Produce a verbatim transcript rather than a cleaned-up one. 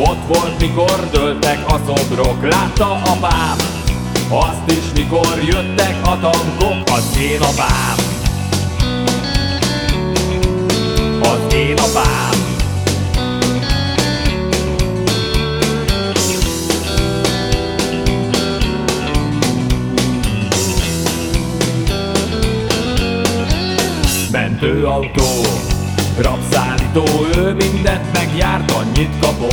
Ott volt, mikor dőltek a szobrok, látta apám azt is, mikor jöttek a tankok. Az én apám, az én apám. Mentőautó, rabszállító, ő mindent megjárt, annyit kapott,